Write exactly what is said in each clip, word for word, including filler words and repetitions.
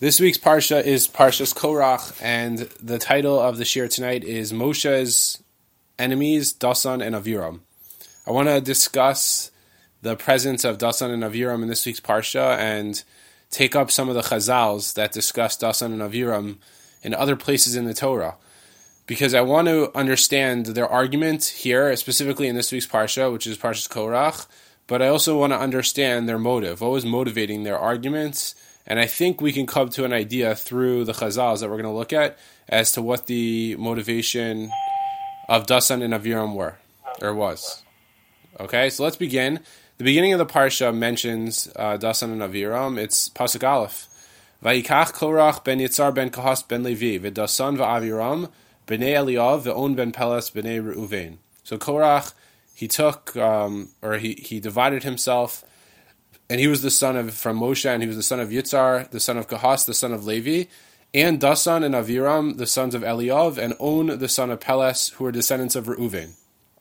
This week's Parsha is Parshas Korach, and the title of the shir tonight is Moshe's enemies, Dasan and Aviram. I want to discuss the presence of Dasan and Aviram in this week's Parsha and take up some of the Chazals that discuss Dasan and Aviram in other places in the Torah. Because I want to understand their argument here, specifically in this week's Parsha, which is Parshas Korach, but I also want to understand their motive. What was motivating their arguments? And I think we can come to an idea through the Chazals that we're going to look at as to what the motivation of Dasan and Aviram were, or was. Okay, so let's begin. The beginning of the Parsha mentions uh, Dasan and Aviram. It's Pasuk Aleph. Vayikach Korach ben Yitzar ben Kahas ben Levi, v'Dasan v'Aviram, b'nei Eliyav, v'on ben Peles, b'nei Reuven. So Korach, he took, um, or he, he divided himself, and he was the son of, from Moshe, and he was the son of Yitzar, the son of Kahas, the son of Levi, and Dasan and Aviram, the sons of Eliyav, and On, the son of Peles, who were descendants of Reuven.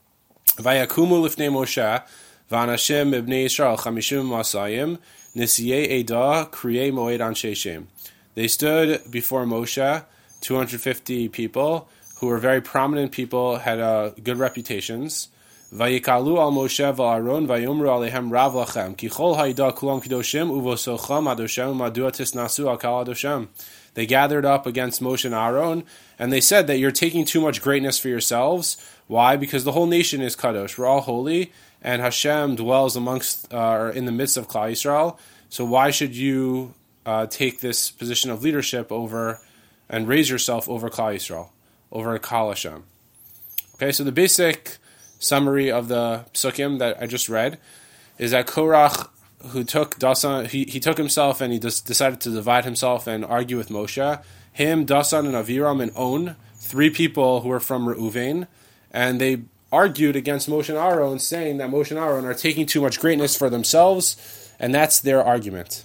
Vayakumu lifnei Moshe, v'anashim ibnei Yisrael, chamishim masayim, nisiyei eda, kriyei moed anshe Shem. They stood before Moshe, two hundred fifty people, who were very prominent people, had uh, good reputations. Vayikalu al Moshe v'Aaron vayomru alehem rav lachem ki chol ha'ida kulam kidoshim uvosocham adoshem madua tisnasu al kal adoshem. They gathered up against Moshe and Aaron, and they said that you're taking too much greatness for yourselves. Why? Because the whole nation is kadosh. We're all holy, and Hashem dwells amongst, uh, or in the midst of Klal Yisrael. So why should you uh, take this position of leadership over and raise yourself over Klal Yisrael, over Kal Hashem? Okay, so the basic summary of the psukim that I just read is that Korach, who took Dasan, he, he took himself and he just decided to divide himself and argue with Moshe. Him, Dasan, and Aviram, and On, three people who were from Reuven, and they argued against Moshe and Aaron, saying that Moshe and Aaron are taking too much greatness for themselves, and that's their argument.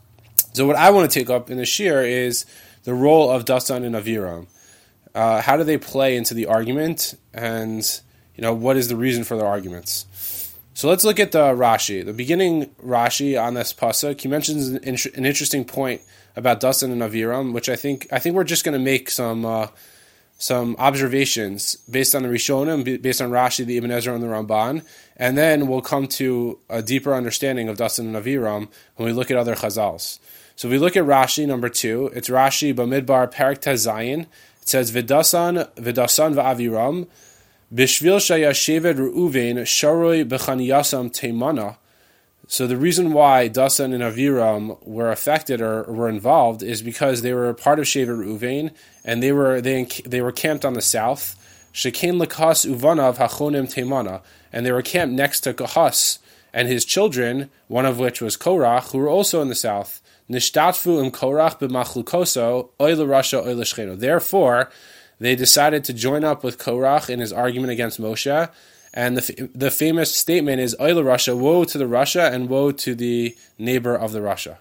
So what I want to take up in the shir is the role of Dasan and Aviram. Uh, how do they play into the argument, and you know, what is the reason for their arguments? So let's look at the Rashi. The beginning Rashi on this pasuk, he mentions an, int- an interesting point about Dasan and Aviram, which I think I think we're just going to make some uh, some observations based on the Rishonim, based on Rashi, the Ibn Ezra, and the Ramban, and then we'll come to a deeper understanding of Dasan and Aviram when we look at other Chazals. So if we look at Rashi number two, it's Rashi Bamidbar Parak Tezayin. It says V'Dasan V'Dasan v'Aviram Bishvil shayashevet Reuven sharoi b'chaniyasam teimana. So the reason why Dasan and Aviram were affected or were involved is because they were part of Shevet Reuven, and they were they they were camped on the south. Shekain lakas uvanav hachonim teimana, and they were camped next to Kahas and his children, one of which was Korach, who were also in the south. Nishtatfu im Korach b'machlukoso oy l'rasha oy l'shcheno. Therefore, they decided to join up with Korach in his argument against Moshe, and the the famous statement is Oy l'Rasha, woe to the Rasha, and woe to the neighbor of the Rasha.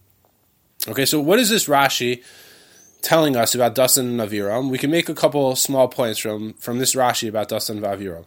Okay, so what is this Rashi telling us about Dasan and Aviram? We can make a couple small points from, from this Rashi about Dasan and Aviram.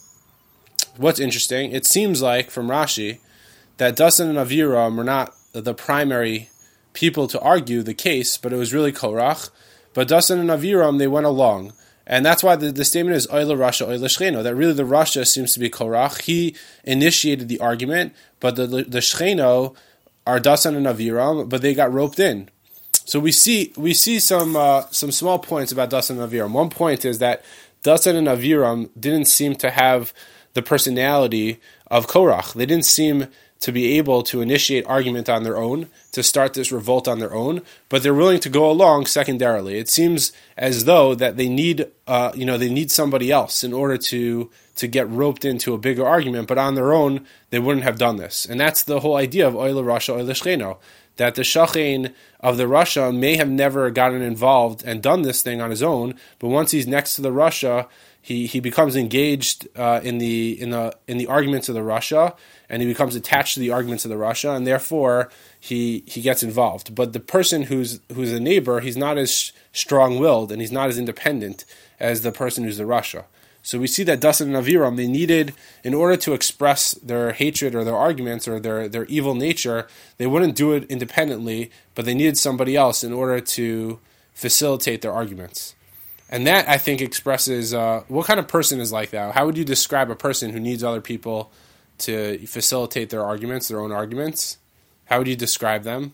What's interesting, it seems like from Rashi that Dasan and Aviram were not the primary people to argue the case, but it was really Korach. But Dasan and Aviram, they went along. And that's why the, the statement is Oy l'Rasha, Oy l'Shcheno, that really the Rasha seems to be Korach. He initiated the argument, but the, the Shcheno are Dasan and Aviram, but they got roped in. So we see we see some uh, some small points about Dasan and Aviram. One point is that Dasan and Aviram didn't seem to have the personality of Korach. They didn't seem to be able to initiate argument on their own, to start this revolt on their own, but they're willing to go along secondarily. It seems as though that they need, uh, you know, they need somebody else in order to to get roped into a bigger argument, but on their own, they wouldn't have done this. And that's the whole idea of Oy l'Rasha, Oy l'Shcheno, that the Shachain of the Rasha may have never gotten involved and done this thing on his own, but once he's next to the Rasha, he, he becomes engaged uh, in the in the in the arguments of the Rasha, and he becomes attached to the arguments of the Rasha, and therefore he he gets involved. But the person who's who's a neighbor, he's not as strong-willed and he's not as independent as the person who's the Rasha. So we see that Dasan and Aviram, they needed, in order to express their hatred or their arguments or their, their evil nature, they wouldn't do it independently, but they needed somebody else in order to facilitate their arguments. And that, I think, expresses uh, what kind of person is like that. How would you describe a person who needs other people to facilitate their arguments, their own arguments? How would you describe them?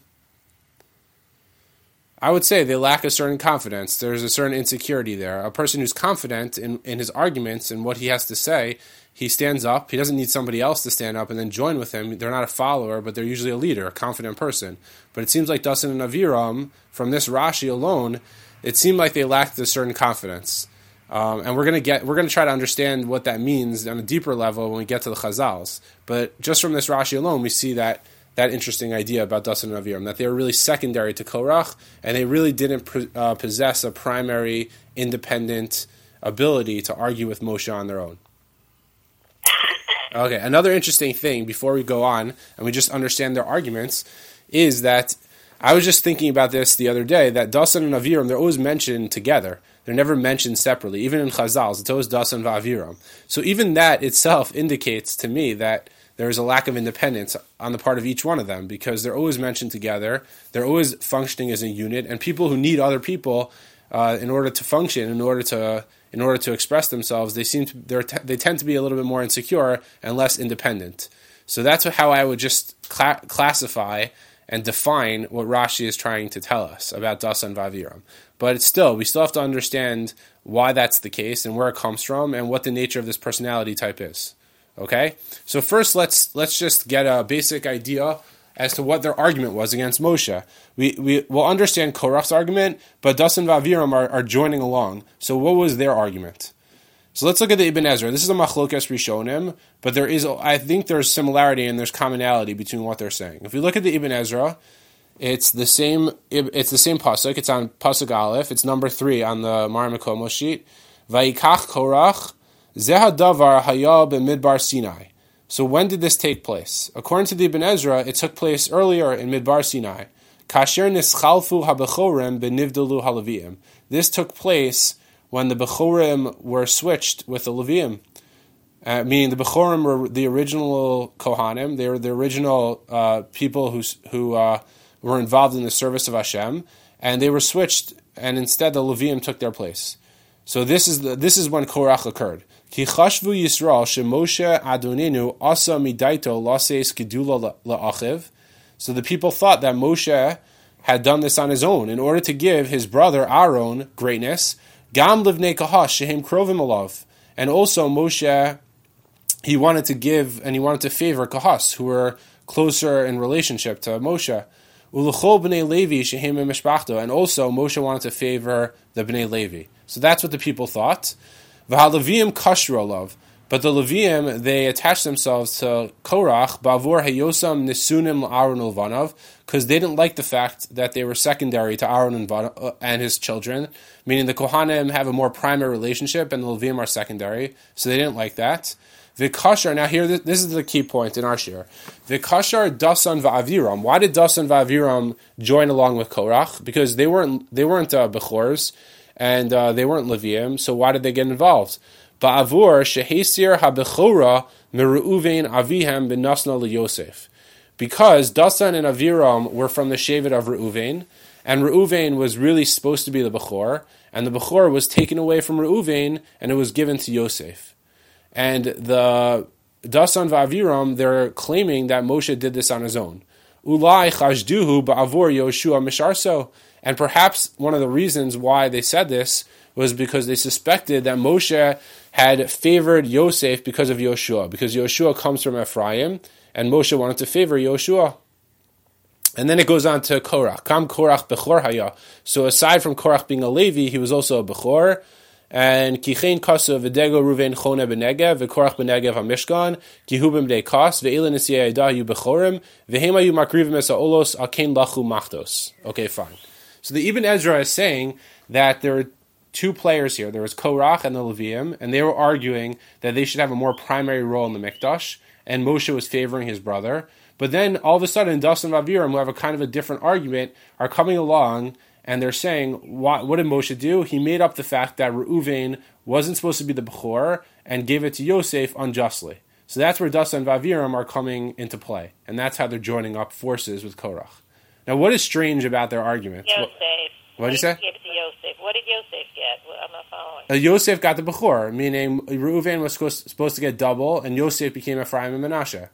I would say they lack a certain confidence. There's a certain insecurity there. A person who's confident in, in his arguments and what he has to say, he stands up. He doesn't need somebody else to stand up and then join with him. They're not a follower, but they're usually a leader, a confident person. But it seems like Dasan and Aviram, from this Rashi alone, it seemed like they lacked a certain confidence. Um, and we're gonna get we're gonna try to understand what that means on a deeper level when we get to the Chazals. But just from this Rashi alone, we see that that interesting idea about Dasan and Aviram, that they were really secondary to Korach, and they really didn't uh, possess a primary independent ability to argue with Moshe on their own. Okay, another interesting thing before we go on, and we just understand their arguments, is that I was just thinking about this the other day, that Dasan and Aviram, they're always mentioned together. They're never mentioned separately. Even in Chazals, it's always Dasan and Aviram. So even that itself indicates to me that there is a lack of independence on the part of each one of them, because they're always mentioned together, they're always functioning as a unit, and people who need other people uh, in order to function, in order to in order to express themselves, they seem to they're t- they tend to be a little bit more insecure and less independent. So that's how I would just cla- classify and define what Rashi is trying to tell us about Dasan and Aviram. But it's still, we still have to understand why that's the case and where it comes from and what the nature of this personality type is. Okay, so first let's let's just get a basic idea as to what their argument was against Moshe. We we will understand Korach's argument, but Dasan and Aviram are, are joining along. So what was their argument? So let's look at the Ibn Ezra. This is a Machlokes Rishonim, but there is I think there's similarity and there's commonality between what they're saying. If we look at the Ibn Ezra, it's the same it's the same pasuk. It's on pasuk Aleph. It's number three on the Mar Mekomos sheet. Vayikach Korach Zeha Davar Haya b'Midbar Sinai. So when did this take place? According to the Ibn Ezra, it took place earlier in Midbar Sinai. Kasher nischalfu habechorim benivdalu haleviim. This took place when the bechorim were switched with the Leviim. Uh, meaning the bechorim were the original Kohanim. They were the original uh, people who who uh, were involved in the service of Hashem, and they were switched, and instead the Leviim took their place. So this is the, this is when Korach occurred. Ki chashvu Yisrael shemoshe Adonenu asa midaito laseis gedula la'achiv. So the people thought that Moshe had done this on his own in order to give his brother Aaron greatness. Gam livnei kahash shehem krovim alav. And also Moshe, he wanted to give and he wanted to favor Kahas, who were closer in relationship to Moshe. Ulechol b'nei Levi shehem mishpachto. And also Moshe wanted to favor the b'nei Levi. So that's what the people thought. V'haleviim kashru alav. But the Leviim, they attached themselves to Korach, bavur hayosam nisunim l'Aaron ulvanav, because they didn't like the fact that they were secondary to Aaron and his children, meaning the Kohanim have a more primary relationship and the Leviim are secondary, so they didn't like that. V'kashar, now here, this is the key point in our shir. V'kashar Dasan v'Aviram. Why did Dasan v'Aviram join along with Korach? Because they weren't they weren't uh, Bechors, and uh, they weren't Leviim, so why did they get involved? Ba'avur shehesir habechora meru'uvein avihem benasna liyosef. Because Dasan and Aviram were from the Shevet of Reuven, and Reuven was really supposed to be the Bechor, and the Bechor was taken away from Reuven, and it was given to Yosef. And the Dasan v'Aviram, they're claiming that Moshe did this on his own. Ulai chashduhu ba'avur Yoshua misharso. And perhaps one of the reasons why they said this was because they suspected that Moshe had favored Yosef because of Yoshua, because Yoshua comes from Ephraim, and Moshe wanted to favor Yoshua. And then it goes on to Korach. Kam Korach Bechor Haya. So aside from Korach being a Levi, he was also a Bechor. And Kichein Kasu V'dego Ruven Chone B'negev V'korach B'negev HaMishkan Kihubim Dei Kas V'elin Nisiyah Yu Bechorim V'hema Yu Makrivim Es Ha'olos Akein Lachu Machtos. Okay, fine. So the Ibn Ezra is saying that there are two players here. There was Korach and the Leviim, and they were arguing that they should have a more primary role in the Mikdash, and Moshe was favoring his brother. But then all of a sudden, Dasan and Aviram, who have a kind of a different argument, are coming along and they're saying, what, what did Moshe do? He made up the fact that Reuven wasn't supposed to be the Bechor and gave it to Yosef unjustly. So that's where Dasan and Aviram are coming into play, and that's how they're joining up forces with Korach. Now, what is strange about their argument? Yosef. What did you say? Gave it to Yosef. What did Yosef get? I'm not following. Uh, Yosef got the Bechor, meaning Reuven was supposed to get double, and Yosef became Ephraim and Menashe.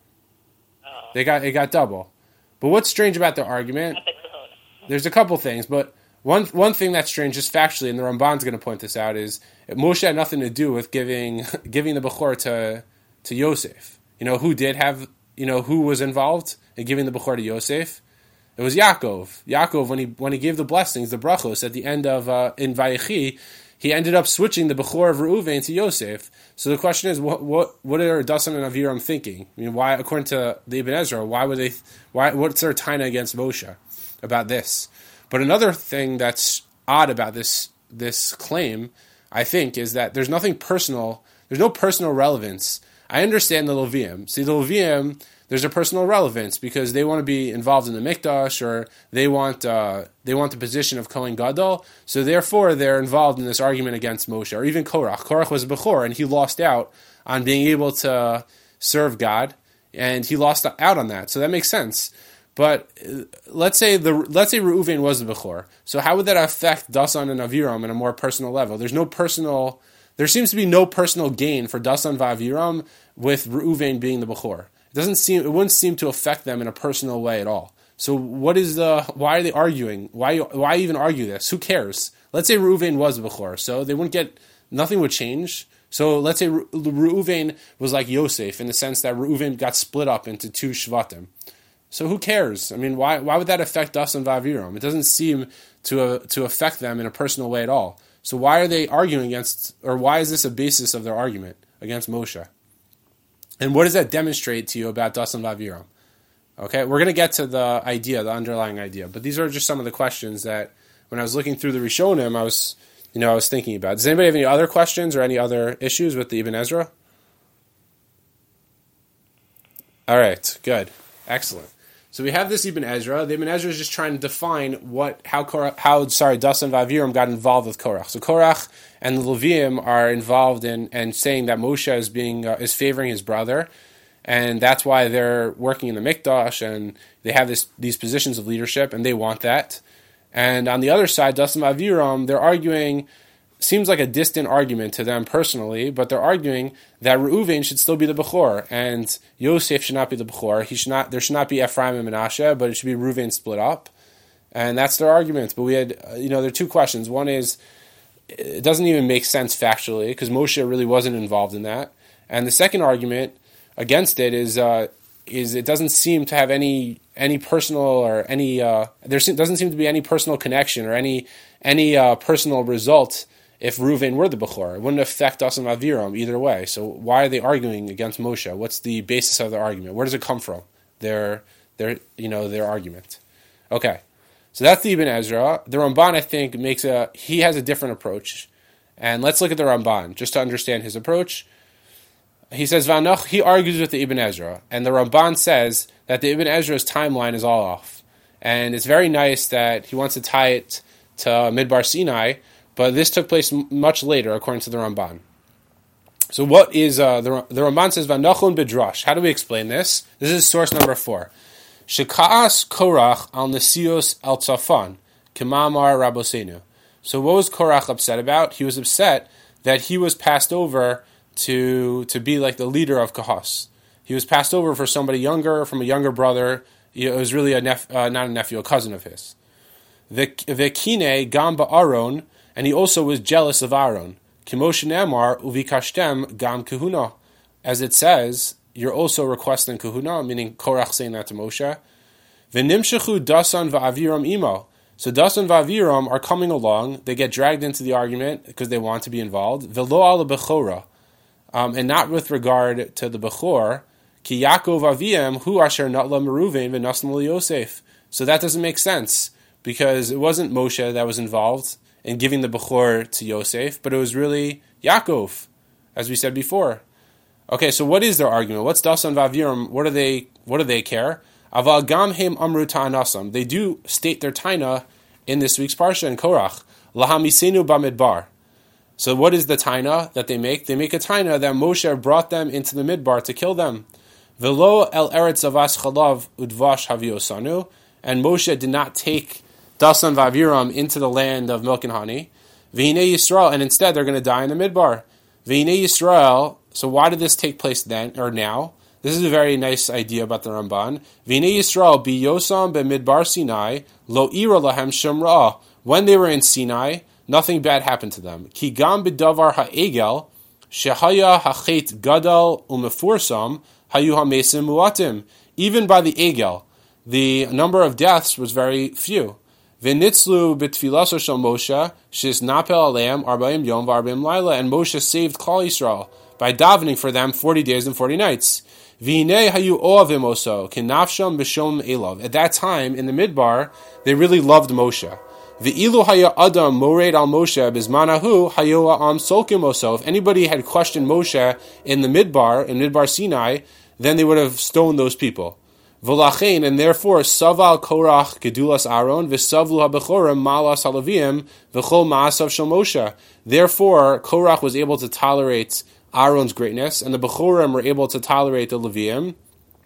Oh. They got it got double. But what's strange about their argument? There's a couple things, but one one thing that's strange, just factually, and the Ramban's going to point this out, is Moshe had nothing to do with giving giving the Bechor to to Yosef. You know who did have? You know who was involved in giving the Bechor to Yosef? It was Yaakov. Yaakov, when he when he gave the blessings, the brachos at the end of uh, in Vayechi, he ended up switching the Bechor of Reuven to Yosef. So the question is, what what what are Dasan and Aviram thinking? I mean, why, according to the Ibn Ezra, why would they? Why what's their taina against Moshe about this? But another thing that's odd about this this claim, I think, is that there's nothing personal. There's no personal relevance. I understand the Levium. See, the Levium, there's a personal relevance because they want to be involved in the Mikdash, or they want uh, they want the position of Kohen Gadol. So therefore, they're involved in this argument against Moshe, or even Korach. Korach was a Bechor, and he lost out on being able to serve God, and he lost out on that. So that makes sense. But uh, let's say the let's say Reuven was the Bechor. So how would that affect Dasan and Aviram on a more personal level? There's no personal. There seems to be no personal gain for Dasan and Aviram with Reuven being the Bechor. It doesn't seem. It wouldn't seem to affect them in a personal way at all. So what is the? Why are they arguing? Why why even argue this? Who cares? Let's say Reuven was the Bechor, so they wouldn't get. Nothing would change. So let's say Reuven was like Yosef in the sense that Reuven got split up into two Shvatim. So who cares? I mean, why why would that affect us and Vaviram? It doesn't seem to uh, to affect them in a personal way at all. So why are they arguing against, or why is this a basis of their argument against Moshe? And what does that demonstrate to you about Dasan and Aviram? Okay, we're going to get to the idea, the underlying idea, but these are just some of the questions that when I was looking through the Rishonim, I was, you know, I was thinking about. Does anybody have any other questions or any other issues with the Ibn Ezra? All right, good, excellent. So we have this Ibn Ezra. The Ibn Ezra is just trying to define what, how, Korach, how sorry, Dasan and Aviram got involved with Korach. So Korach and the Levium are involved in and saying that Moshe is being uh, is favoring his brother, and that's why they're working in the Mikdash, and they have this these positions of leadership, and they want that. And on the other side, Dasan and Aviram, they're arguing. Seems like a distant argument to them personally, but they're arguing that Reuven should still be the Bechor, and Yosef should not be the Bechor. He should not. There should not be Ephraim and Menashe, but it should be Reuven split up, and that's their argument. But we had, you know, there are two questions. One is, it doesn't even make sense factually because Moshe really wasn't involved in that, and the second argument against it is, uh, is it doesn't seem to have any any personal or any uh, there doesn't seem to be any personal connection or any any uh, personal result. If Reuven were the Bechor, it wouldn't affect us and Aviram either way. So why are they arguing against Moshe? What's the basis of their argument? Where does it come from? Their, their, you know, their argument. Okay, so that's the Ibn Ezra. The Ramban, I think, makes a he has a different approach, and let's look at the Ramban just to understand his approach. He says Vanoch. He argues with the Ibn Ezra, and the Ramban says that the Ibn Ezra's timeline is all off, and it's very nice that he wants to tie it to Midbar Sinai. But this took place m- much later, according to the Ramban. So what is, uh, the, the Ramban says, Vanachon Bidrash. How do we explain this? This is source number four. Sheka'as Korach al Nesios al Tzafan, Kemamar Rabosenu. So what was Korach upset about? He was upset that he was passed over to to be like the leader of Kahas. He was passed over for somebody younger, from a younger brother. It was really a nep- uh, not a nephew, a cousin of his. Vekine Gamba Aron, and he also was jealous of Aaron. Kimoshe Nemar uvikashtem gam kahuna. As it says, you're also requesting kahuna, meaning Korach saying that to Moshe. V'nimshechu Dasan va'aviram imo. So Dasan va'aviram are coming along. They get dragged into the argument because they want to be involved. V'lo ala bechora. Um, and not with regard to the Bechor. Ki Yaakov aviem hu asher natla meruven v'nasnul Yosef. So that doesn't make sense because it wasn't Moshe that was involved in giving the Bechor to Yosef, but it was really Yaakov, as we said before. Okay, so what is their argument? What's Dasan v'Aviram? What do they? What do they care? Aval gam hem amru ta'anasam. They do state their taina in this week's parsha in Korach. Lahamisenu bamidbar. So what is the taina that they make? They make a taina that Moshe brought them into the midbar to kill them. Velo el eretz avas chalav udvash haviosanu. And Moshe did not take Dasan v'Aviram into the land of milk and honey. V'hinei Yisrael, and instead they're going to die in the midbar. V'hinei Yisrael. So why did this take place then or now? This is a very nice idea about the Ramban. V'hinei Yisrael biyosam b'midbar Sinai lo ira lahem shum ra'ah. When they were in Sinai, nothing bad happened to them. Ki gam b'davar ha'egel shehaya hachet gadal umefursam hayu hamesim muatim. Even by the egel, the number of deaths was very few. V'nitzlu b'tfilaso shel Moshe shis napel aleim arbaim yom v'arbaim laila, and Moshe saved Klal Yisrael by davening for them forty days and forty nights. V'hinei hayu oavim oso kinafsham b'shom elav. At that time in the midbar, they really loved Moshe. V'ilu haya adam mored al Moshe bizmanahu hayu am solkim oso. If anybody had questioned Moshe in the midbar, in midbar Sinai, then they would have stoned those people. V'lachein, and therefore saval korach gedulas Aaron v'savlu habechorim malas halavim v'chol ma'asav shel Moshe. Therefore, Korach was able to tolerate Aaron's greatness, and the bechorim were able to tolerate the Leviim.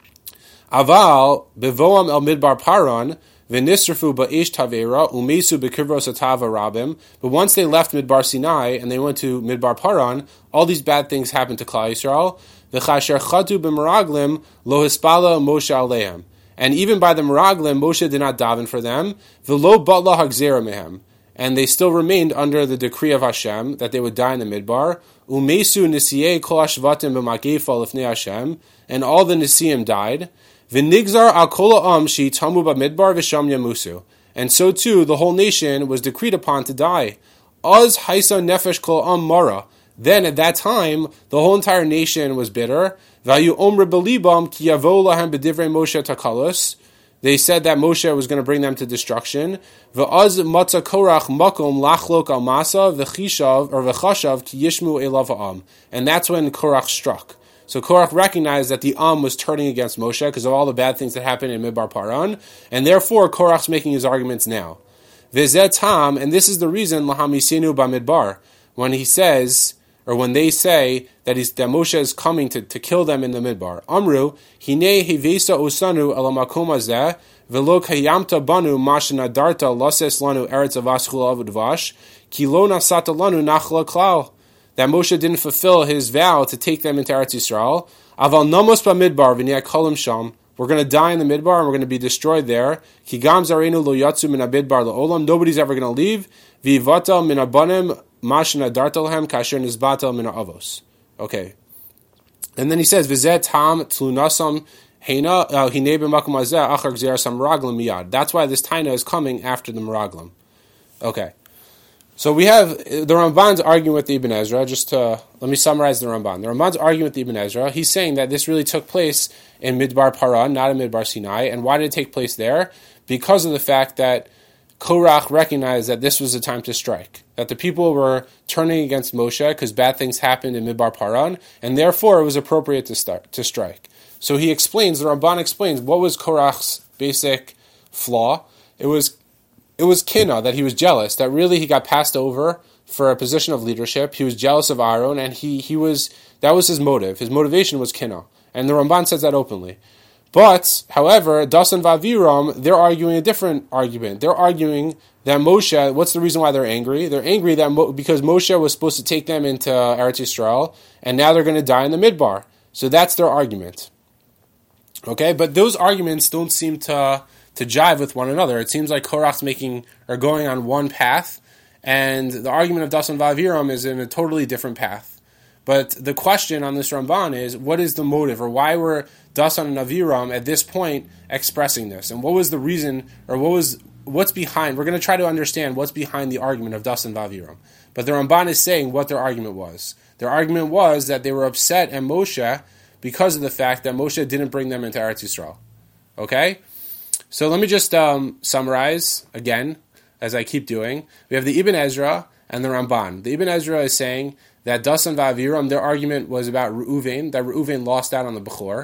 Aval bevoam el midbar paran v'nisrafu ba'esh tavera umesu b'kivros atava rabim. But once they left midbar Sinai and they went to midbar Paran, all these bad things happened to Klal Yisrael. V'chasher chatu b'meraglim lo hispala Moshe aleim. And even by the meraglim, Moshe did not daven for them. V'lo batla hagzera mehem. And they still remained under the decree of Hashem that they would die in the midbar. Umesu nisiyei kol hashvatim b'magefa lifnei Hashem. And all the nisiyim died. V'nigzar al kol ha'am she'itamu b'midbar v'sham yamusu. And so too, the whole nation was decreed upon to die. Az haisa nefesh kol ha'am mara. Then at that time, the whole entire nation was bitter. Vayu omre belibam ki yavo lahem b'divrei Moshe takalus. They said that Moshe was going to bring them to destruction. V'az matza korach makom lachlok al masa v'chishav or v'chashav ki yishmu elav ha'am. And that's when Korach struck. So Korach recognized that the Am was turning against Moshe because of all the bad things that happened in Midbar Paran, and therefore Korach's making his arguments now. V'zeh tam, and this is the reason lahamisenu b'midbar, when he says, or when they say that, he's, that Moshe is coming to, to kill them in the midbar. Amru, hine hevesa osanu ala makom hazeh, velo kayamta banu mashana darta lases lanu eretz avas chulav udvash, ki lo nasata lanu nachla klal. That Moshe didn't fulfill his vow to take them into Eretz Yisrael. Aval namos b'midbar v'niyah kolim sham. We're going to die in the midbar and we're going to be destroyed there. Ki gam zarenu lo yatsu min abidbar la'olam. Nobody's ever going to leave. V'vatal min abanim mashna dartalhem kasher nizbatal min avos. Okay. And then he says, V'zeh tam tlunasam heina hinei b'makom hazeh achar gzir sam meraglim miyad. That's why this taina is coming after the meraglim. Okay. So we have the Ramban's arguing with the Ibn Ezra. Just to, let me summarize the Ramban. The Ramban's arguing with the Ibn Ezra. He's saying that this really took place in Midbar Paran, not in Midbar Sinai. And why did it take place there? Because of the fact that Korach recognized that this was the time to strike. That the people were turning against Moshe because bad things happened in Midbar Paran, and therefore it was appropriate to start to strike. So he explains, the Ramban explains, what was Korach's basic flaw. It was It was kina, that he was jealous, that really he got passed over for a position of leadership. He was jealous of Aaron, and he, he was that was his motive. His motivation was kina. And the Ramban says that openly. But, however, Dasan v'Aviram, they're arguing a different argument. They're arguing that Moshe, what's the reason why they're angry? They're angry that Mo, because Moshe was supposed to take them into Eretz Yisrael, and now they're going to die in the Midbar. So that's their argument. Okay, but those arguments don't seem to... to jive with one another. It seems like Korach's making or going on one path, and the argument of Dasan v'Aviram is in a totally different path. But the question on this Ramban is, what is the motive, or why were Dasan and Aviram at this point expressing this, and what was the reason, or what was what's behind? We're going to try to understand what's behind the argument of Dasan v'Aviram. But the Ramban is saying what their argument was. Their argument was that they were upset at Moshe because of the fact that Moshe didn't bring them into Eretz Yisrael. Okay. So let me just um, summarize again, as I keep doing. We have the Ibn Ezra and the Ramban. The Ibn Ezra is saying that Dasan v'Aviram, their argument was about Reuven, that Reuven lost out on the Bechor,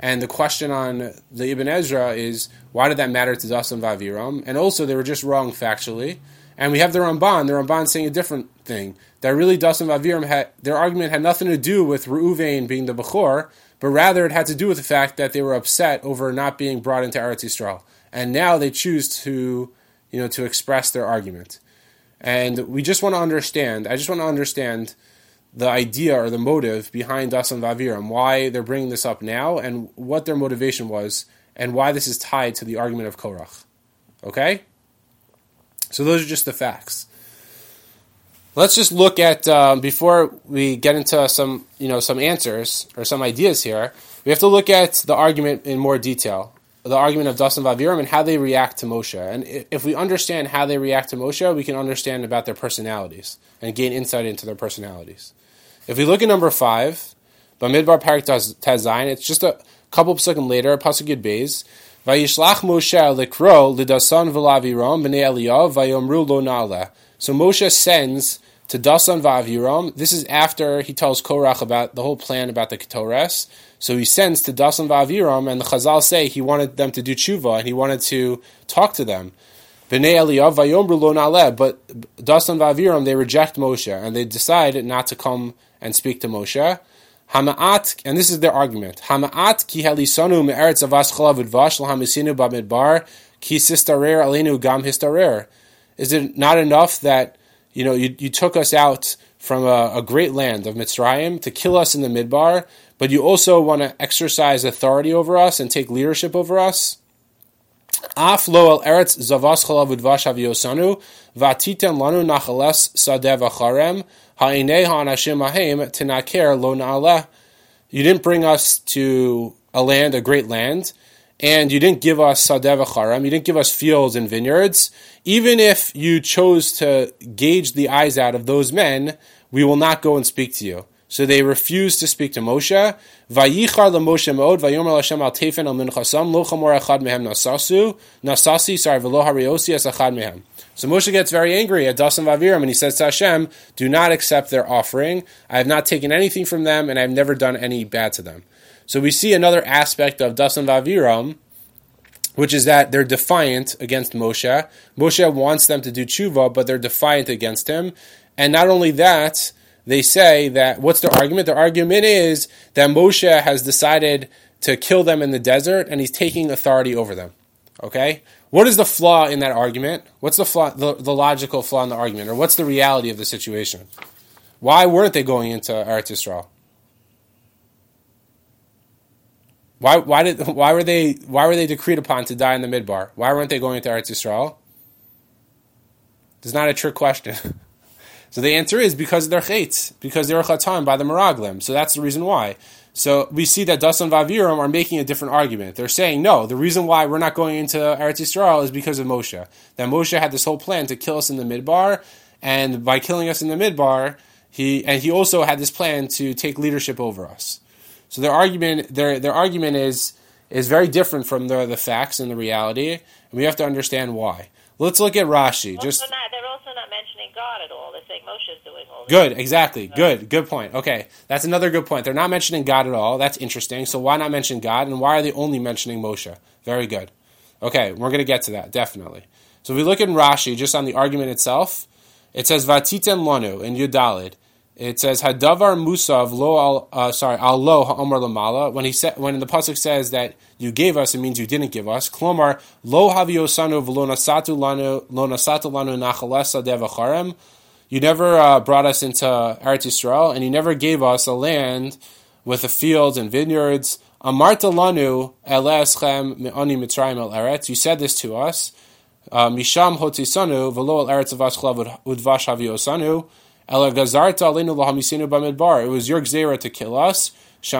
And the question on the Ibn Ezra is, why did that matter to Dasan Vaviram? And also, they were just wrong factually. And we have the Ramban, the Ramban saying a different thing, that really Dasan Vaviram had, their argument had nothing to do with Reuven being the Bechor, but rather it had to do with the fact that they were upset over not being brought into Eretz Yisrael. And now they choose to, you know, to express their argument. And we just want to understand, I just want to understand the idea or the motive behind Dasan Vaviram, why they're bringing this up now, and what their motivation was, and why this is tied to the argument of Korach. Okay? So those are just the facts. Let's just look at, um, before we get into some, you know, some answers, or some ideas here, we have to look at the argument in more detail. The argument of Dasan Vaviram and how they react to Moshe. And if we understand how they react to Moshe, we can understand about their personalities, and gain insight into their personalities. If we look at number five, Bamidbar Parak Tazayin, it's just a couple of seconds later, Pasuk Yud Beis, Vayishlach Moshe likro lidasan v'laviram b'nei Eliyav vayomru lo na'aleh. So Moshe sends to Dasan v'Aviram. This is after he tells Korach about the whole plan about the Ketores. So he sends to Dasan v'Aviram, and the Chazal say he wanted them to do tshuva, and he wanted to talk to them. B'nei Eliyav vayomru lo na'aleh. But Dasan v'Aviram, they reject Moshe, and they decide not to come and speak to Moshe. Hama'at, and this is their argument. Hama'at ki helisanu me'eretz avas chalav udvash l'hamisinu b'midbar ki sistarer alenu gam histarer. Is it not enough that, you know, you, you took us out from a, a great land of Mitzrayim to kill us in the Midbar, but you also want to exercise authority over us and take leadership over us? Af lo al eretz zavas chalav udvash haviyosanu v'atitem lanu nachales sadeh v'charem. You didn't bring us to a land, a great land, and you didn't give us sadeh v'charem, you didn't give us fields and vineyards. Even if you chose to gauge the eyes out of those men, we will not go and speak to you. So they refused to speak to Moshe. Vayichar leMoshe mod, vayomer Hashem al tefen al minchasam, lo chamor echad mehem nasasu, nasasi, sorry, v'lo hariosi as echad mehem. So Moshe gets very angry at Dasan Vaviram, and he says to Hashem, do not accept their offering. I have not taken anything from them, and I have never done any bad to them. So we see another aspect of Dasan Vaviram, which is that they're defiant against Moshe. Moshe wants them to do tshuva, but they're defiant against him. And not only that, they say that, what's their argument? Their argument is that Moshe has decided to kill them in the desert, and he's taking authority over them. Okay? What is the flaw in that argument? What's the flaw, the, the logical flaw in the argument? Or what's the reality of the situation? Why weren't they going into Eretz Yisrael? Why, why did, why were they, why were they decreed upon to die in the Midbar? Why weren't they going into Eretz Yisrael? It's not a trick question. So the answer is because of their chait, because they were chatan by the Meraglim. So that's the reason why. So we see that Dasan Vaviram are making a different argument. They're saying, no, the reason why we're not going into Eretz Yisrael is because of Moshe. That Moshe had this whole plan to kill us in the Midbar, and by killing us in the Midbar, he and he also had this plan to take leadership over us. So their argument, their their argument is is very different from the the facts and the reality, and we have to understand why. Let's look at Rashi. Also Just not, they're also not mentioning God at all. They're saying Moshe is doing all this. Good, exactly. Good, good point. Okay, that's another good point. They're not mentioning God at all. That's interesting. So why not mention God, and why are they only mentioning Moshe? Very good. Okay, we're going to get to that, definitely. So if we look in Rashi, just on the argument itself, it says, Vatitem lanu, in Yudalid. It says, Hadavar Musav lo al, uh, sorry, al lo ha'omar lamala. When he said, when the pasuk says that you gave us, it means you didn't give us. Klomar lo haviosanu v'lo nasatu lanu lo nasatu lanu nachalesa devacharem. You never uh, brought us into Eretz Yisrael, and you never gave us a land with the fields and vineyards. Amarta lanu eleschem me'oni mitzrayim el eretz. You said this to us. Misham hotisanu v'lo el eretz avaschlav udvash haviosanu. It was your gzera to kill us.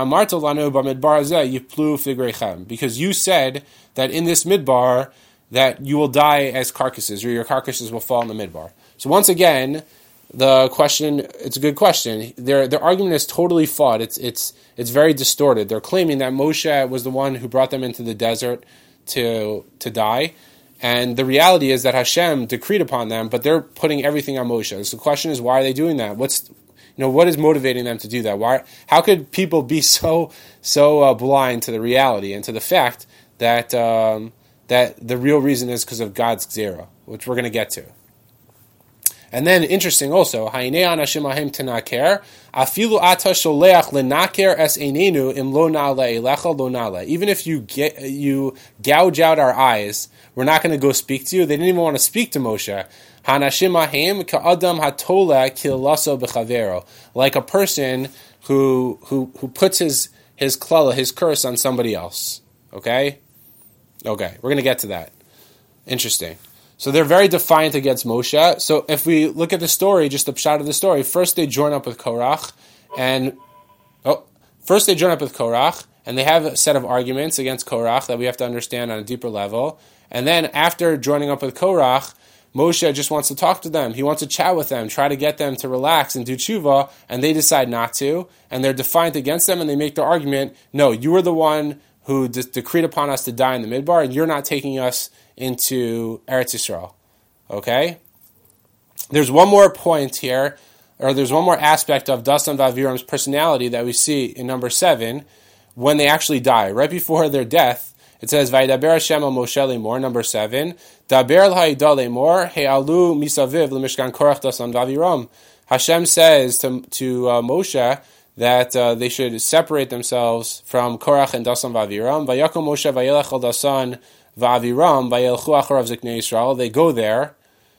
Because you said that in this midbar that you will die as carcasses, or your carcasses will fall in the midbar. So once again, the question, it's a good question. Their their argument is totally flawed. It's it's it's very distorted. They're claiming that Moshe was the one who brought them into the desert to to die. And the reality is that Hashem decreed upon them, but they're putting everything on Moshe. So the question is, why are they doing that? What's, you know, what is motivating them to do that? Why? How could people be so so uh, blind to the reality and to the fact that um, that the real reason is because of God's gzera, which we're going to get to. And then, interesting also, even if you get, you gouge out our eyes, we're not going to go speak to you. They didn't even want to speak to Moshe. Like a person who who who puts his his klala, his curse on somebody else. Okay? Okay, we're going to get to that. Interesting. So they're very defiant against Moshe. So if we look at the story, just the pshat of the story, first they join up with Korach, and oh, first they join up with Korach, and they have a set of arguments against Korach that we have to understand on a deeper level. And then after joining up with Korach, Moshe just wants to talk to them. He wants to chat with them, try to get them to relax and do tshuva, and they decide not to, and they're defiant against them, and they make their argument, no, you were the one who de- decreed upon us to die in the Midbar, and you're not taking us into Eretz Yisrael. Okay? There's one more point here, or there's one more aspect of Dasan Vaviram's personality that we see in number seven, when they actually die. Right before their death, it says, Vayidaber Hashem al Moshe lemor, number seven, Daber el ha'ida lemor, he'alu misaviv l'mishkan korach Dasan Vaviram. Hashem says to, to uh, Moshe that uh, they should separate themselves from Korach and Dasan Vaviram. Vayakom Moshe vayelech al Dasan Vaviram vayelchu acharav ziknei Yisrael. They go there.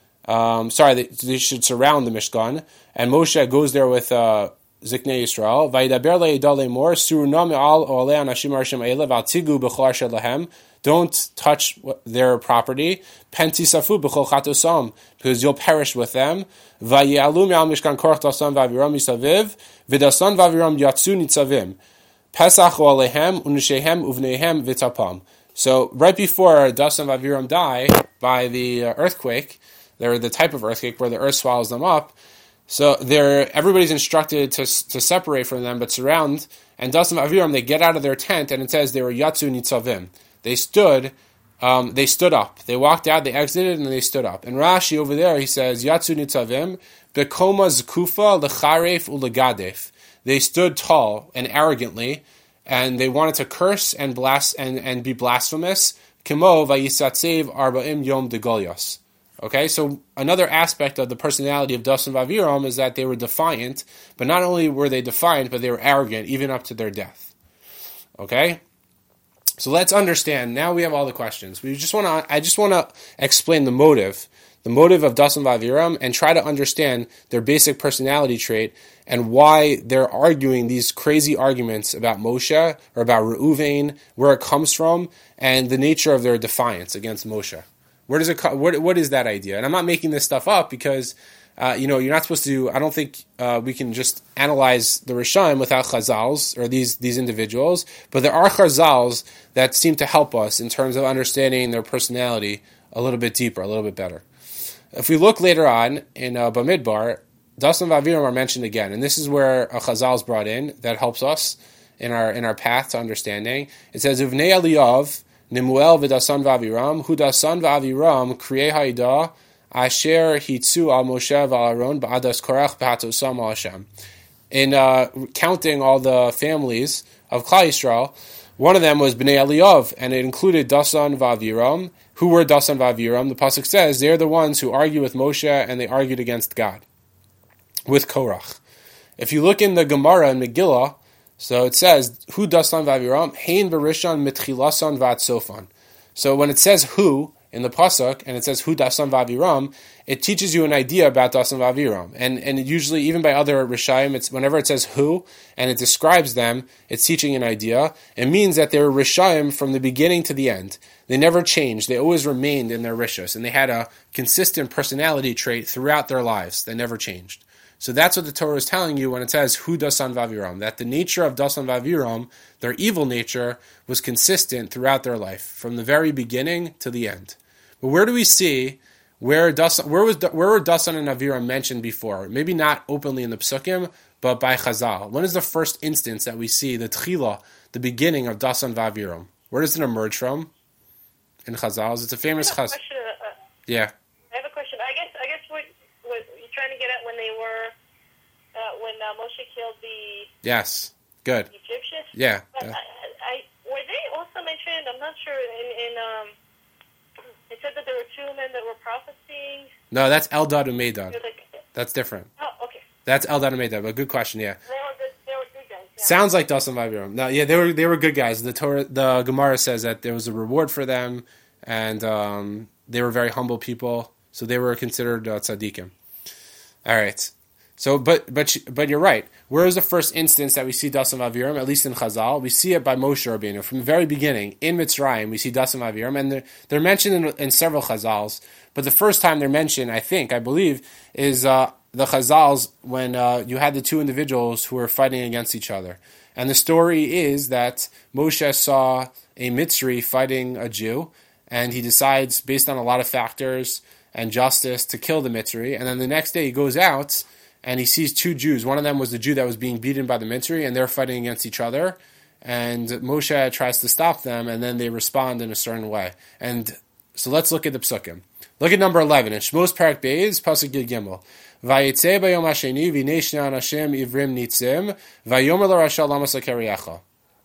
Um, sorry, they, they should surround the Mishkan. And Moshe goes there with uh, Ziknei Yisrael. Vayidaber le'ida lemor suruna me'al olei anashim harishim eila v'altigu b'chol asher lahem. Don't touch their property. Penti safu b'chol chatosam, because you'll perish with them. Vayi'alu me'al Mishkan korach Dasan Vaviram misaviv v'Dasan Vaviram yatsu nitzavim. Pesach oleihem u'nishehem uvneihem v'tapam. So right before Dasan Vaviram die by the uh, earthquake, they're the type of earthquake where the earth swallows them up. So they're everybody's instructed to to separate from them, but surround. And Dasan Vaviram, they get out of their tent, and it says they were yatsu nitzavim. They stood, um, they stood up. They walked out, they exited, and they stood up. And Rashi over there, he says yatsu nitzavim bekoma zkufa lecharef ulegadef. They stood tall and arrogantly, and they wanted to curse and blas and, and be blasphemous. Kimo vayisatzev arba'im yom de Golias. Okay, so another aspect of the personality of Dasan Vaviram is that they were defiant, but not only were they defiant, but they were arrogant, even up to their death. Okay, so let's understand. Now we have all the questions. We just want to. I just want to explain the motive, the motive of Dasan Vaviram, and try to understand their basic personality trait and why they're arguing these crazy arguments about Moshe or about Reuven, where it comes from, and the nature of their defiance against Moshe. Where does it co- what, what is that idea? And I'm not making this stuff up because, uh, you know, you're not supposed to, I don't think uh, we can just analyze the Rishonim without Chazals, or these, these individuals, but there are Chazals that seem to help us in terms of understanding their personality a little bit deeper, a little bit better. If we look later on in uh, Bamidbar, Dasan Vaviram are mentioned again, and this is where a Chazal is brought in that helps us in our in our path to understanding. It says, Uvnei Eliyav, Nimuel v'Dasan Vaviram, Hu Dasan Vaviram, Kriyei Haida, Asher Hitzu al Moshe v'Aaron, Ba'adas Korach b'Hatosam al Hashem. In uh, counting all the families of Klal Yisrael, one of them was Bnei Eliyav, and it included Dasan Vaviram. Who were Dasan Vaviram? The pasuk says they're the ones who argue with Moshe, and they argued against God with Korach. If you look in the Gemara and Megillah, so it says, Hu Dasan Vaviram, Hein Verishan Mitchilasan Vat Sofan. So when it says who in the pasuk, and it says Hu Dasan Vaviram, it teaches you an idea about Dasan Vaviram. And and usually, even by other Rishayim, it's whenever it says who, and it describes them, it's teaching an idea. It means that they were Rishayim from the beginning to the end. They never changed. They always remained in their Rishos. And they had a consistent personality trait throughout their lives. They never changed. So that's what the Torah is telling you when it says, Hu Dasan Vaviram, that the nature of Dasan Vaviram, their evil nature, was consistent throughout their life, from the very beginning to the end. But where do we see, where Dasan, where was where were Dasan and Aviram mentioned before? Maybe not openly in the Psukim, but by Chazal. When is the first instance that we see the Tchila, the beginning of Dasan Vaviram? Where does it emerge from? In Chazal? It's a famous Chazal. Uh, yeah. I have a question. I guess I guess what, what you're trying to get at when they were, uh, when when uh, Moshe killed the Yes. Good. Egyptians. Yeah. But I, I, were they also mentioned? I'm not sure. In, in um, it said that there were two men that were prophesying. No, that's Eldad and Medad. Like, That's different. oh, okay. That's Eldad and Medad. But good question. Yeah. They were good. They were good guys. Yeah. Sounds like Dasan Vaviram. No, yeah, they were they were good guys. The Torah, the Gemara says that there was a reward for them, and um, they were very humble people, so they were considered uh, tzaddikim. All right. So, but but but you're right. Where is the first instance that we see Dasan Vaviram? At least in Chazal, we see it by Moshe Rabbeinu from the very beginning in Mitzrayim. We see Dasan Vaviram, and they're, they're mentioned in, in several Chazals. But the first time they're mentioned, I think, I believe, is uh, the Chazals when uh, you had the two individuals who were fighting against each other. And the story is that Moshe saw a Mitzri fighting a Jew, and he decides, based on a lot of factors and justice, to kill the Mitzri. And then the next day he goes out and he sees two Jews. One of them was the Jew that was being beaten by the Mitzri, and they're fighting against each other. And Moshe tries to stop them, and then they respond in a certain way. And so let's look at the psukim. Look at number eleven. In Shmos Parak Beis, Pasuk Gid Gimel. Vayetze bayom hasheni v'nei shnei anashim ivrim nitzim vayomer l'rasha lama sakariacha.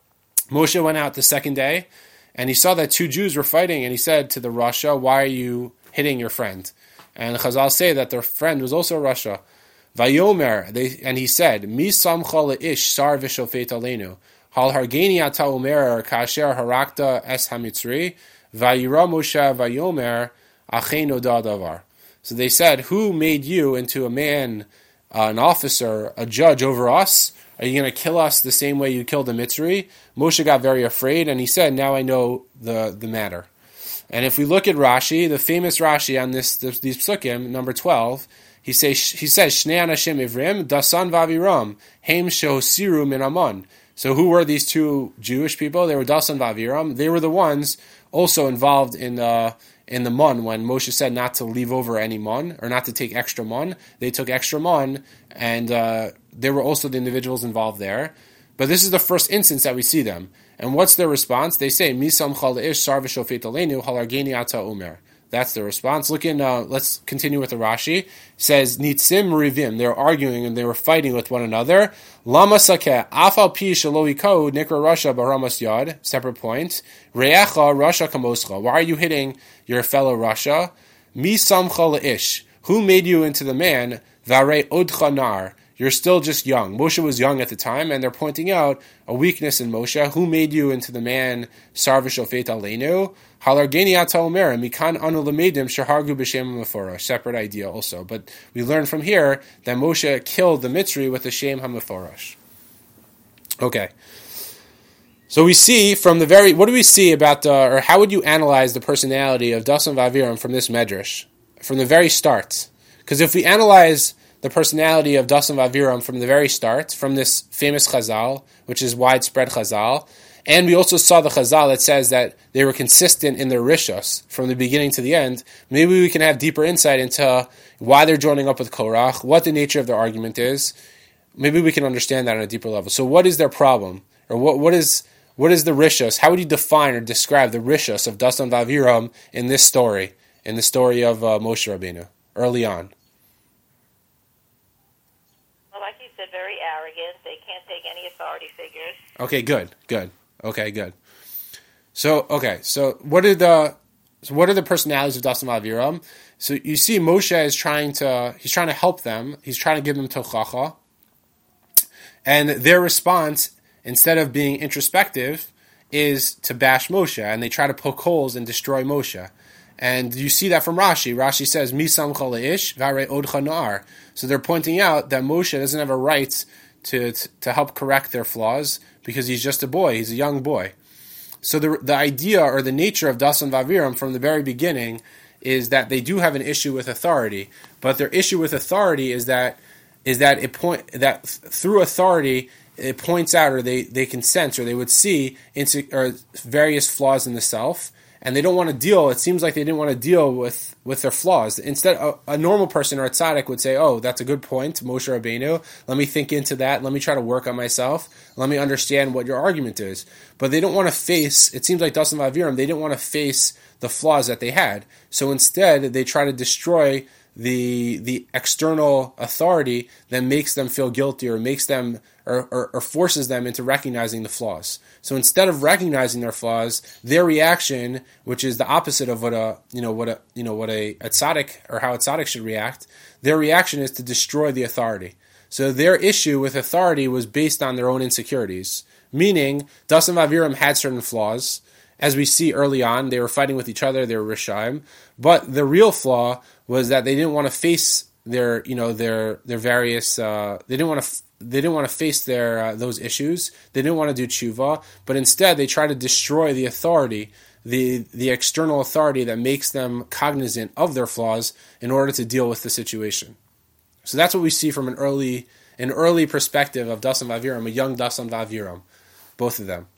Moshe went out the second day, and he saw that two Jews were fighting, and he said to the Rasha, "Why are you hitting your friend?" And Chazal say that their friend was also a Rasha. Vayomer, they, and he said, "Mi samcha le'ish sar v'shofet aleinu hal hargeni ata omer kasher harakta es hamitzri vayira Moshe vayomer acheno da davar." So they said, "Who made you into a man, uh, an officer, a judge over us? Are you going to kill us the same way you killed the Mitzri?" Moshe got very afraid, and he said, "Now I know the, the matter." And if we look at Rashi, the famous Rashi on this, this these psukim, number twelve, he says, he says, Shnei anashim ivrim, dasan vaviram, heim shehosiru min amon. So who were these two Jewish people? They were dasan vaviram. They were the ones also involved in uh, in the mon, when Moshe said not to leave over any mon, or not to take extra mon. They took extra mon, and uh, they were also the individuals involved there. But this is the first instance that we see them. And what's their response? They say, Misam chal ish sar v'shofet aleinu halargeni ata umer. That's the response. Look in, uh, let's continue with the Rashi. It says, Nitzim rivim. They were arguing and they were fighting with one another. Lama sakeh, afal pi shelo ikau nikra rasha baramas yad. Separate point. Re'echa rasha kamoscha. Why are you hitting your fellow Rasha? Mi samcha le'ish. Who made you into the man? Vare odcha nar. You're still just young. Moshe was young at the time, and they're pointing out a weakness in Moshe. Who made you into the man? Sar v'shofet aleinu. Halargeni ata omer. Mikan anu lemedim shahargu b'shem hameforosh. Separate idea also. But we learn from here that Moshe killed the Mitzri with the shem hameforosh. Okay. So we see from the very, what do we see about the, or how would you analyze the personality of Dasan Vaviram from this medrash? From the very start. Because if we analyze the personality of Dasan Vaviram from the very start, from this famous Chazal, which is widespread Chazal, and we also saw the Chazal that says that they were consistent in their rishos from the beginning to the end, maybe we can have deeper insight into why they're joining up with Korach, what the nature of their argument is. Maybe we can understand that on a deeper level. So what is their problem? Or what what is what is the rishos? How would you define or describe the rishos of Dasan Vaviram in this story, in the story of uh, Moshe Rabbeinu, early on? Very arrogant. They can't take any authority figures. Okay, good, good. Okay, good. So, okay, so what are the so what are the personalities of Dasan Vaviram? So you see, Moshe is trying to he's trying to help them. He's trying to give them tochacha, and their response, instead of being introspective, is to bash Moshe, and they try to poke holes and destroy Moshe. And you see that from Rashi. Rashi says, Mi samcha le'ish v'arei odcha nar. So they're pointing out that Moshe doesn't have a right to, to to help correct their flaws because he's just a boy. He's a young boy. So the the idea or the nature of Dasan Vaviram from the very beginning is that they do have an issue with authority, but their issue with authority is that is that it point that through authority it points out, or they, they can sense, or they would see into, or various flaws in the self. And they don't want to deal, it seems like they didn't want to deal with, with their flaws. Instead, a, a normal person or a tzaddik would say, oh, that's a good point, Moshe Rabbeinu. Let me think into that. Let me try to work on myself. Let me understand what your argument is. But they don't want to face, it seems like Dasan Vaviram, they didn't want to face the flaws that they had. So instead, they try to destroy the the external authority that makes them feel guilty or makes them or, or, or forces them into recognizing the flaws. So instead of recognizing their flaws, their reaction, which is the opposite of what a you know what a you know what a, a tzaddik or how a tzaddik should react, their reaction is to destroy the authority. So their issue with authority was based on their own insecurities, meaning Dasan v'Aviram had certain flaws. As we see early on, they were fighting with each other, they were Rishaim, but the real flaw was that they didn't want to face their, you know, their their various. Uh, they didn't want to. They didn't want to face their uh, those issues. They didn't want to do tshuva, but instead they tried to destroy the authority, the the external authority that makes them cognizant of their flaws in order to deal with the situation. So that's what we see from an early an early perspective of Dasan v'Aviram, a young Dasan v'Aviram, both of them.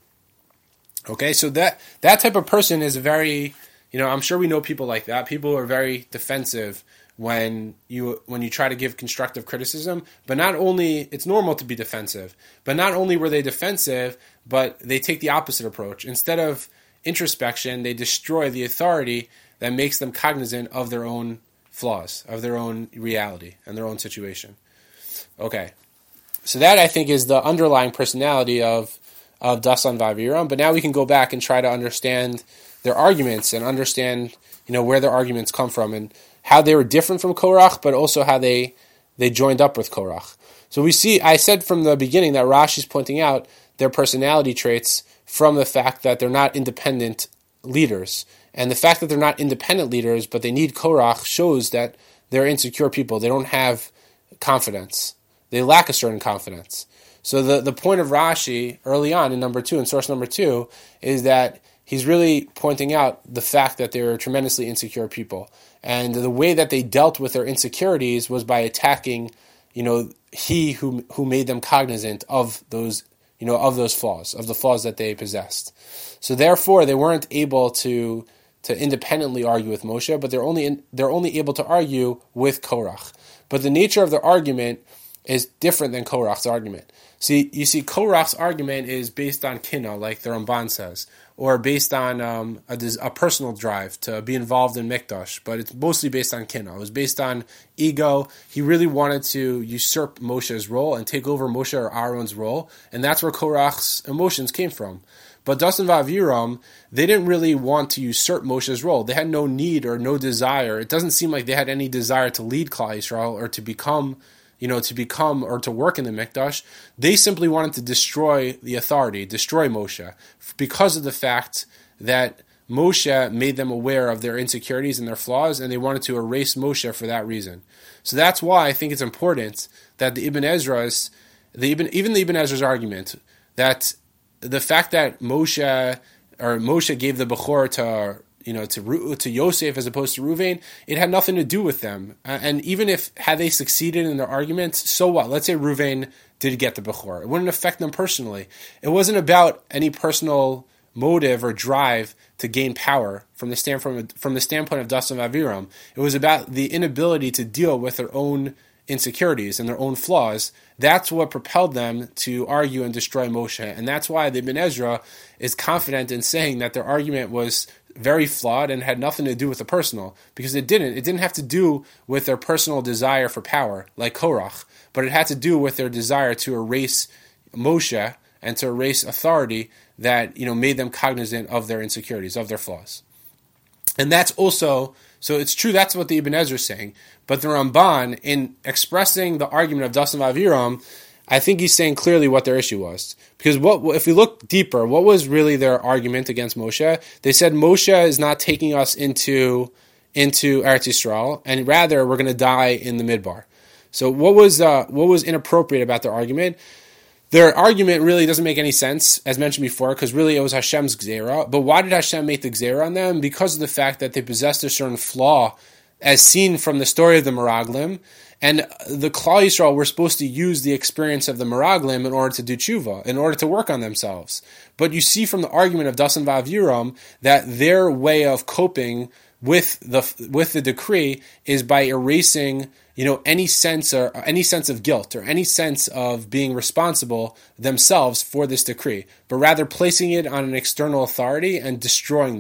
Okay, so that that type of person is very, you know, I'm sure we know people like that. People are very defensive when you when you try to give constructive criticism. But not only, it's normal to be defensive, but not only were they defensive, but they take the opposite approach. Instead of introspection, they destroy the authority that makes them cognizant of their own flaws, of their own reality and their own situation. Okay, so that I think is the underlying personality of of Dasan v'Aviram, but now we can go back and try to understand their arguments and understand, you know, where their arguments come from and how they were different from Korach, but also how they they joined up with Korach. So we see, I said from the beginning that Rashi's pointing out their personality traits from the fact that they're not independent leaders. And the fact that they're not independent leaders, but they need Korach, shows that they're insecure people. They don't have confidence. They lack a certain confidence. So the, the point of Rashi early on in number two, in source number two, is that he's really pointing out the fact that they're tremendously insecure people. And the way that they dealt with their insecurities was by attacking, you know, he who who made them cognizant of those, you know, of those flaws, of the flaws that they possessed. So therefore, they weren't able to to independently argue with Moshe, but they're only in, they're only able to argue with Korach. But the nature of their argument is different than Korach's argument. See, you see, Korach's argument is based on kina, like the Ramban says, or based on um, a, a personal drive to be involved in Mikdash, but it's mostly based on kina. It was based on ego. He really wanted to usurp Moshe's role and take over Moshe or Aaron's role, and that's where Korach's emotions came from. But Dasan v'Aviram, they didn't really want to usurp Moshe's role. They had no need or no desire. It doesn't seem like they had any desire to lead Klal Yisrael or to become you know, to become or to work in the Mikdash. They simply wanted to destroy the authority, destroy Moshe, because of the fact that Moshe made them aware of their insecurities and their flaws, and they wanted to erase Moshe for that reason. So that's why I think it's important that the Ibn Ezra's, the Ibn, even the Ibn Ezra's argument, that the fact that Moshe, or Moshe gave the Bechor to you know, to to Yosef as opposed to Ruvain, it had nothing to do with them. Uh, and even if, had they succeeded in their argument, so what? Let's say Ruvain did get the Bechor. It wouldn't affect them personally. It wasn't about any personal motive or drive to gain power from the standpoint, from the standpoint of Dasan v'Aviram. It was about the inability to deal with their own insecurities and their own flaws. That's what propelled them to argue and destroy Moshe. And that's why the Ibn Ezra is confident in saying that their argument was very flawed and had nothing to do with the personal, because it didn't. It didn't have to do with their personal desire for power, like Korach, but it had to do with their desire to erase Moshe and to erase authority that, you know, made them cognizant of their insecurities, of their flaws. And that's also, so it's true, that's what the Ibn Ezra is saying, but the Ramban, in expressing the argument of Dasan v'Aviram, I think he's saying clearly what their issue was. Because what if we look deeper, what was really their argument against Moshe? They said Moshe is not taking us into into Eretz Yisrael, and rather we're going to die in the Midbar. So what was uh, what was inappropriate about their argument? Their argument really doesn't make any sense, as mentioned before, because really it was Hashem's Gzeira. But why did Hashem make the Gzeira on them? Because of the fact that they possessed a certain flaw, as seen from the story of the Meraglim. And the Klal Yisrael were supposed to use the experience of the Meraglim in order to do tshuva, in order to work on themselves. But you see from the argument of Dasan v'Aviram that their way of coping with the with the decree is by erasing, you know, any sense or any sense of guilt or any sense of being responsible themselves for this decree, but rather placing it on an external authority and destroying that.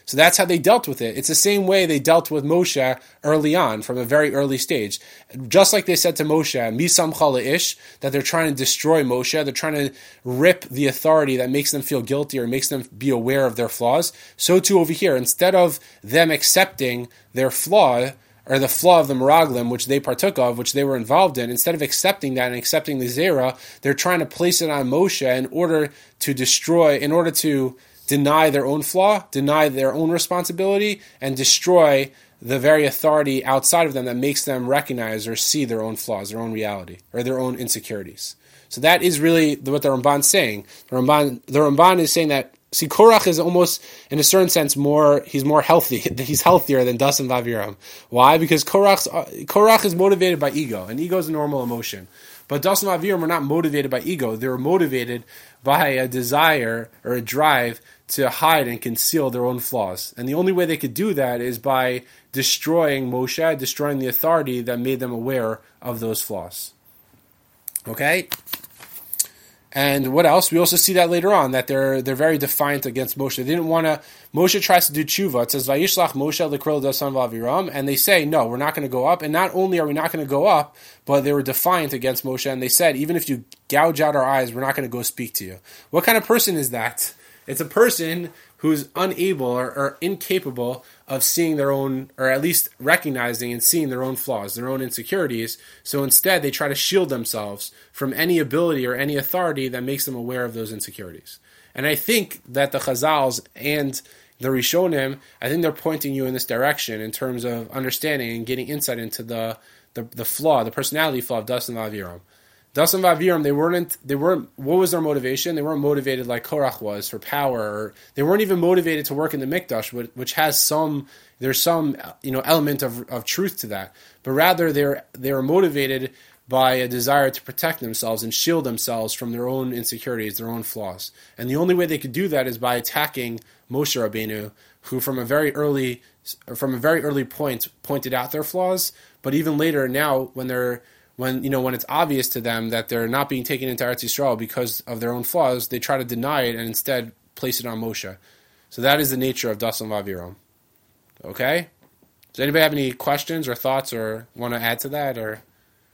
So that's how they dealt with it. It's the same way they dealt with Moshe early on, from a very early stage. Just like they said to Moshe, Misam Chala Ish, that they're trying to destroy Moshe, they're trying to rip the authority that makes them feel guilty or makes them be aware of their flaws. So too over here, instead of them accepting their flaw, or the flaw of the Meraglim, which they partook of, which they were involved in, instead of accepting that and accepting the Zera, they're trying to place it on Moshe in order to destroy, in order to deny their own flaw, deny their own responsibility, and destroy the very authority outside of them that makes them recognize or see their own flaws, their own reality, or their own insecurities. So that is really what the Ramban's saying. The Ramban, the Ramban is saying that, see, Korach is almost, in a certain sense, more, he's more healthy, he's healthier than Dasan Vaviram. Why? Because Korach's, Korach is motivated by ego, and ego is a normal emotion. But Dasan Vaviram were not motivated by ego, they were motivated by a desire or a drive to hide and conceal their own flaws. And the only way they could do that is by destroying Moshe, destroying the authority that made them aware of those flaws. Okay? And what else? We also see that later on, that they're they're very defiant against Moshe. They didn't want to, Moshe tries to do tshuva. It says, Vayishlach Moshe l'kril dasan v'aviram, and they say, no, we're not going to go up. And not only are we not going to go up, but they were defiant against Moshe, and they said, even if you gouge out our eyes, we're not going to go speak to you. What kind of person is that? It's a person who's unable or, or incapable of seeing their own, or at least recognizing and seeing their own flaws, their own insecurities. So instead, they try to shield themselves from any ability or any authority that makes them aware of those insecurities. And I think that the Chazals and the Rishonim, I think they're pointing you in this direction in terms of understanding and getting insight into the the, the flaw, the personality flaw of Dasan Vaviram. Dasan Vaviram, they weren't, they weren't, what was their motivation? They weren't motivated like Korach was for power, or they weren't even motivated to work in the Mikdash, which has some, there's some, you know, element of, of truth to that. But rather, they're, they were motivated by a desire to protect themselves and shield themselves from their own insecurities, their own flaws. And the only way they could do that is by attacking Moshe Rabbeinu, who from a very early, from a very early point pointed out their flaws. But even later, now when they're When you know when it's obvious to them that they're not being taken into Eretz Yisrael because of their own flaws, they try to deny it and instead place it on Moshe. So that is the nature of Dasan Vaviram. Okay? Does anybody have any questions or thoughts or want to add to that, or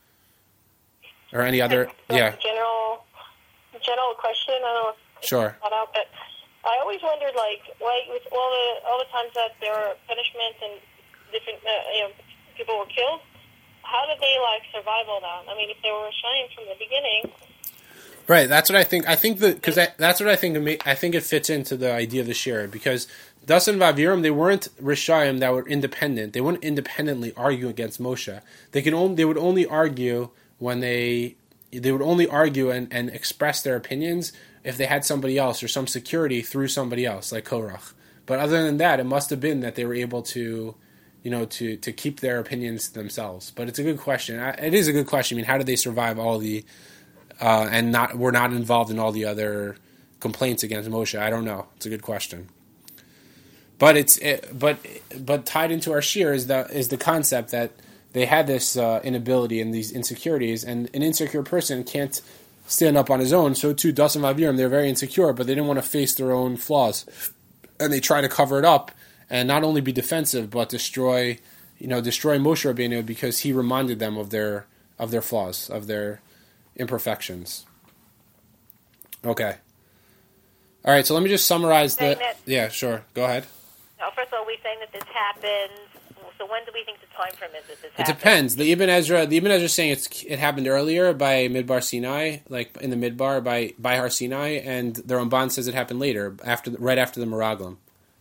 or any other? Yeah. General, general question. I don't know if sure. It's out, but I always wondered, like, why with all the all the times that there were punishments and different, uh, you know, people were killed. How did they, like, survive all that? I mean, if they were Rishayim from the beginning. Right, that's what I think. I think that, because that's what I think, I think it fits into the idea of the shir, because Dasan Vaviram, they weren't Rishayim that were independent. They wouldn't independently argue against Moshe. They could only, they would only argue when they, they would only argue and, and express their opinions if they had somebody else or some security through somebody else, like Korach. But other than that, it must have been that they were able to, you know, to, to keep their opinions to themselves. But it's a good question. It is a good question. I mean, how did they survive all the, uh, and not were not involved in all the other complaints against Moshe? I don't know. It's a good question. But it's, it, but but tied into our shir is the is the concept that they had this uh, inability and these insecurities, and an insecure person can't stand up on his own. So too, Dasan Vaviram, they're very insecure, but they didn't want to face their own flaws, and they try to cover it up. And not only be defensive, but destroy, you know, destroy Moshe Rabbeinu because he reminded them of their of their flaws, of their imperfections. Okay. All right. So let me just summarize the. That, yeah, sure. Go ahead. No, first of all, we're saying that this happened. So when do we think the time frame is that this It happened? depends. The Ibn Ezra, the Ibn Ezra is saying it's it happened earlier by Midbar Sinai, like in the Midbar by by Har Sinai, and the Ramban says it happened later, after right after the Meraglim.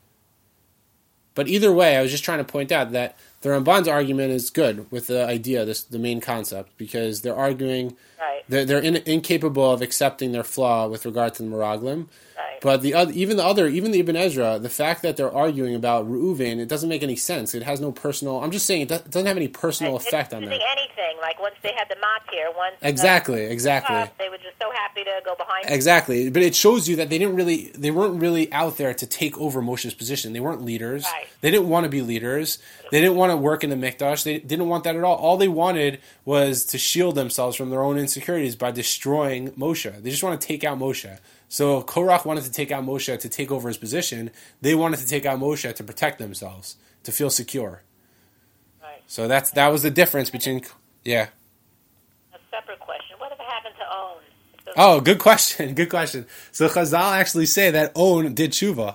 But either way, I was just trying to point out that the Ramban's argument is good with the idea, this the main concept, because they're arguing, right. they're, they're in, incapable of accepting their flaw with regard to the Meraglim. Right. But the other, even the other, even the Ibn Ezra, the fact that they're arguing about Reuven, it doesn't make any sense. It has no personal. I'm just saying it doesn't have any personal right. effect it's on them. Anything, like once they had the mat here, once exactly, uh, exactly, uh, they would just so happy to go behind him. Exactly, but it shows you that they didn't really, they weren't really out there to take over Moshe's position. They weren't leaders. Right. They didn't want to be leaders. They didn't want to work in the Mikdash. They didn't want that at all. All they wanted was to shield themselves from their own insecurities by destroying Moshe. They just want to take out Moshe. So Korach wanted to take out Moshe to take over his position. They wanted to take out Moshe to protect themselves, to feel secure. Right. So that's that was the difference between, yeah. A separate question. What if it happened to own? So Oh, good question. Good question. So Chazal actually say that On did tshuva.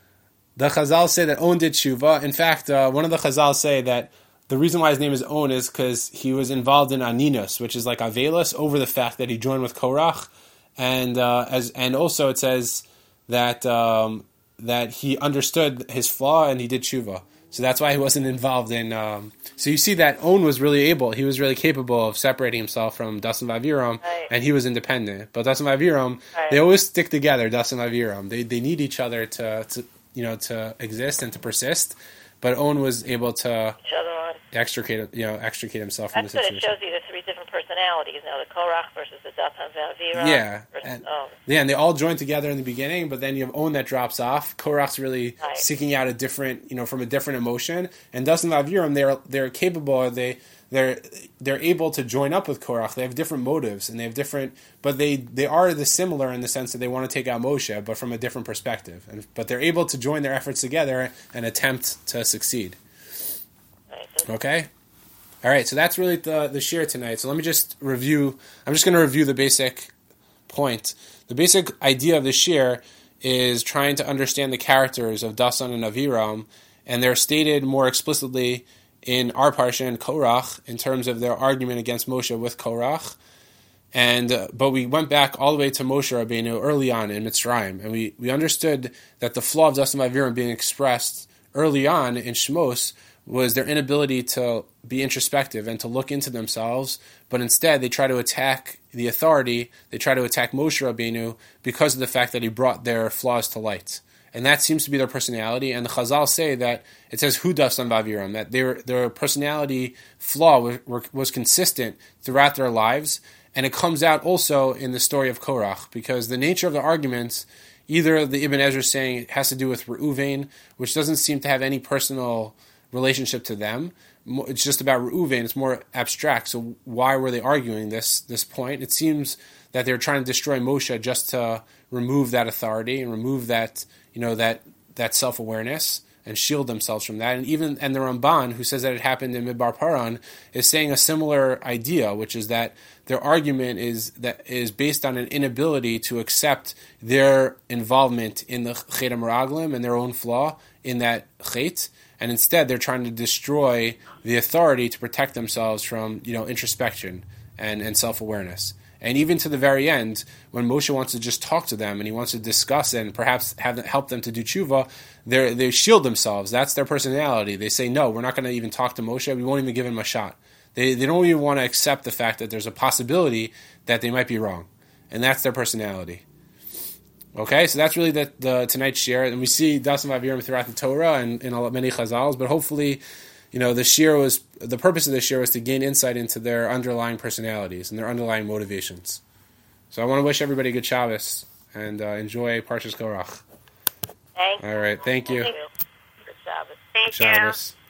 The Chazal say that On did tshuva. In fact, uh, one of the Chazal say that the reason why his name is On is because he was involved in Aninus, which is like Avelis, over the fact that he joined with Korach. And uh, as and also it says that um, that he understood his flaw and he did tshuva. So that's why he wasn't involved in... Um, so you see that On was really able, he was really capable of separating himself from Dasan Vaviram, Right. and he was independent. But Dasan Vaviram, Right. they always stick together, Dasan Vaviram. They they need each other to, to you know to exist and to persist. But On was able to each other on. extricate you know extricate himself from That's the good. It situation. shows you the three different personalities. You know, the Korach versus the Datan Valvira. Yeah, Versus and, own. yeah, and they all join together in the beginning, but then you have On that drops off. Korach's really Right. seeking out a different, you know, from a different emotion. And Dasan Vaviram, they're they're capable. They they're they're able to join up with Korach. They have different motives, and they have different, but they they are the similar in the sense that they want to take out Moshe, but from a different perspective. And but they're able to join their efforts together and attempt to succeed. Right. So Okay. All right, so that's really the the shir tonight. So let me just review. I'm just going to review the basic point. The basic idea of the shir is trying to understand the characters of Dasan and Aviram, and they're stated more explicitly in our parsha in Korach in terms of their argument against Moshe with Korach. And uh, but we went back all the way to Moshe Rabbeinu early on in Mitzrayim, and we, we understood that the flaw of Dasan and Aviram being expressed early on in Shmos was their inability to be introspective and to look into themselves, but instead they try to attack the authority, they try to attack Moshe Rabbeinu because of the fact that he brought their flaws to light. And that seems to be their personality, and the Chazal say that, it says, Hu Dasan Vaviram, that their, their personality flaw was, were, was consistent throughout their lives, and it comes out also in the story of Korach, because the nature of the arguments, either the Ibn Ezra is saying it has to do with Reuven, which doesn't seem to have any personal relationship to them. It's just about Reuven. It's more abstract. So why were they arguing this this point? It seems that they were trying to destroy Moshe just to remove that authority and remove that you know that that self awareness and shield themselves from that. And even and the Ramban, who says that it happened in Midbar Paran, is saying a similar idea, which is that their argument is that is based on an inability to accept their involvement in the Chet HaMeraglim and their own flaw in that Chet. And instead, they're trying to destroy the authority to protect themselves from, you know, introspection and, and self-awareness. And even to the very end, when Moshe wants to just talk to them and he wants to discuss and perhaps have them, help them to do tshuva, they they shield themselves. That's their personality. They say, no, we're not going to even talk to Moshe. We won't even give him a shot. They they don't even want to accept the fact that there's a possibility that they might be wrong. And that's their personality. Okay, so that's really the, the tonight's shir, and we see Dasan Vaviram throughout the Torah and in many Chazals. But hopefully, you know, the shir was the purpose of the shir was to gain insight into their underlying personalities and their underlying motivations. So I want to wish everybody a good Shabbos and uh, enjoy Parshas Korach. Thank All right, thank you. you. Good Shabbos. Thank Shabbos.